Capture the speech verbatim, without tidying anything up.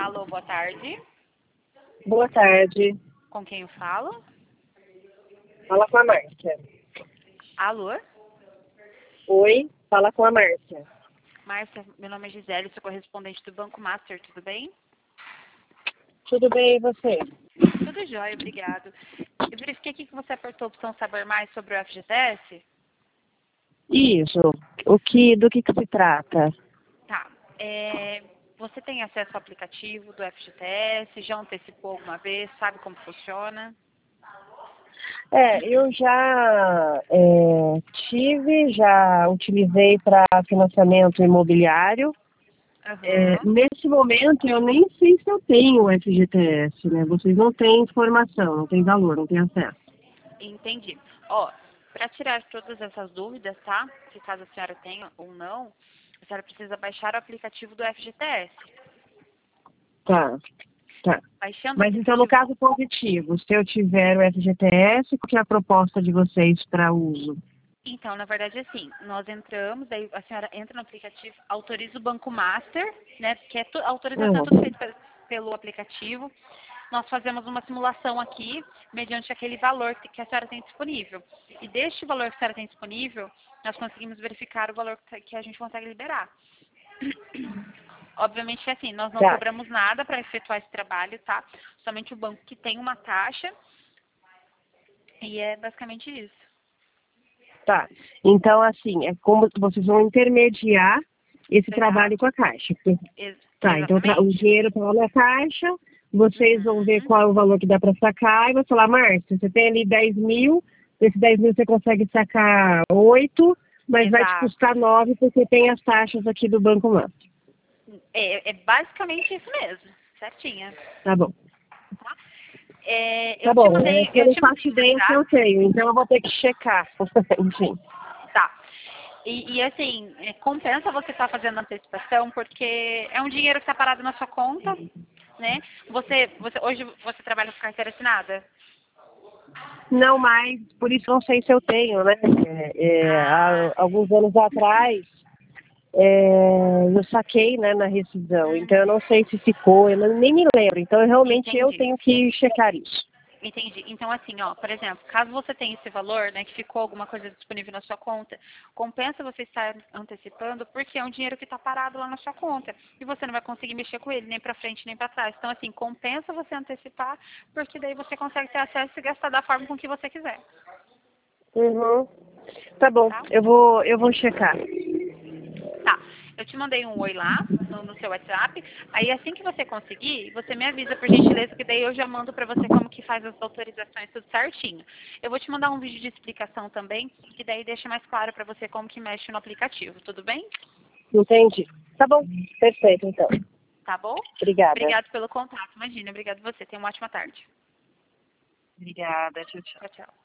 Alô, boa tarde. Boa tarde. Com quem eu falo? Fala com a Márcia. Alô? Oi, fala com a Márcia. Márcia, meu nome é Gisele, sou correspondente do Banco Master, tudo bem? Tudo bem, e você? Tudo jóia, obrigado. Eu verifiquei aqui que você apertou a opção saber mais sobre o F G T S. Isso. O que, do que, que se trata? Tá. É, você tem acesso ao aplicativo do F G T S? Já antecipou alguma vez? Sabe como funciona? É, eu já é, tive, já utilizei para financiamento imobiliário. É, Aham. nesse momento, eu nem sei se eu tenho o F G T S, né? Vocês não têm informação, não têm valor, não têm acesso. Entendi. Ó, para tirar todas essas dúvidas, tá? Se caso a senhora tenha ou não, a senhora precisa baixar o aplicativo do F G T S. Tá, tá. Baixando o Mas então, no aplicativo. caso positivo, se eu tiver o F G T S, qual que é a proposta de vocês para uso? Então, na verdade, assim, nós entramos, daí a senhora entra no aplicativo, autoriza o Banco Master, né? Que é tu, a autorização é tudo Uhum. feito pe- pelo aplicativo. Nós fazemos uma simulação aqui, mediante aquele valor que que a senhora tem disponível. E deste valor que a senhora tem disponível, nós conseguimos verificar o valor que que a gente consegue liberar. Obviamente, assim, nós não Tá. cobramos nada para efetuar esse trabalho, tá? Somente o banco que tem uma taxa. E é basicamente isso. Tá. Então, assim, é como vocês vão intermediar esse trabalho com Exato. a Caixa. Porque- Ex- Tá, então tra- o exatamente. dinheiro está lá na Caixa, vocês vão ver Uhum. qual é o valor que dá para sacar e vão falar, Márcia, você tem ali dez mil, desses dez mil você consegue sacar oito, mas vai te custar Exato. nove porque tem as taxas aqui do Banco Master. É, é basicamente isso mesmo. Certinha. Tá bom. Tá? É, Tá eu te bom, é mandei, que eu eu não te mandei faço um ideia se eu WhatsApp. tenho, então eu vou ter que checar. Enfim. Tá. E, e, assim, é, compensa você estar fazendo antecipação, porque é um dinheiro que está parado na sua conta, né? Você, você, hoje você trabalha com carteira assinada? Não mais, por isso não sei se eu tenho, né? É, é, há Ah, alguns anos atrás é, eu saquei, né, na rescisão, então eu uhum. não sei se ficou, eu não- nem me lembro, então eu, realmente eu Entendi. tenho que checar isso. Entendi. Então, assim, ó, por exemplo, caso você tenha esse valor, né, que ficou alguma coisa disponível na sua conta, compensa você estar antecipando, porque é um dinheiro que está parado lá na sua conta. E você não vai conseguir mexer com ele, nem para frente, nem para trás. Então, assim, compensa você antecipar, porque daí você consegue ter acesso e gastar da forma com que você quiser. Uhum. Tá bom, Tá? eu vou, eu vou checar. Tá. Eu te mandei um oi lá no, no seu WhatsApp. Aí assim que você conseguir, você me avisa por gentileza, que daí eu já mando pra você como que faz as autorizações tudo certinho. Eu vou te mandar um vídeo de explicação também, que daí deixa mais claro pra você como que mexe no aplicativo, tudo bem? Entendi. Tá bom, perfeito então. Tá bom? Obrigada. Obrigado pelo contato. Imagina, obrigado você. Tenha uma ótima tarde. Obrigada, tchau, tchau. Tchau, tchau.